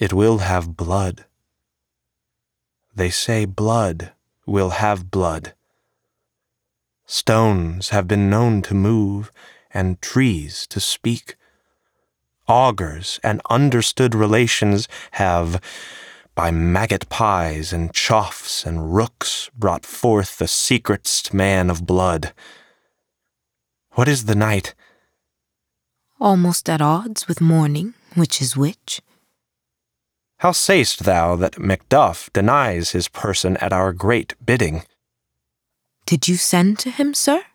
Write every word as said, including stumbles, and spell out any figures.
it will have blood. They say blood will have blood. Stones have been known to move, and trees to speak. Augurs and understood relations have, by maggot pies and choughs and rooks, brought forth the secret'st man of blood. What is the night? Almost at odds with morning, which is which. How say'st thou that Macduff denies his person at our great bidding? Did you send to him, sir?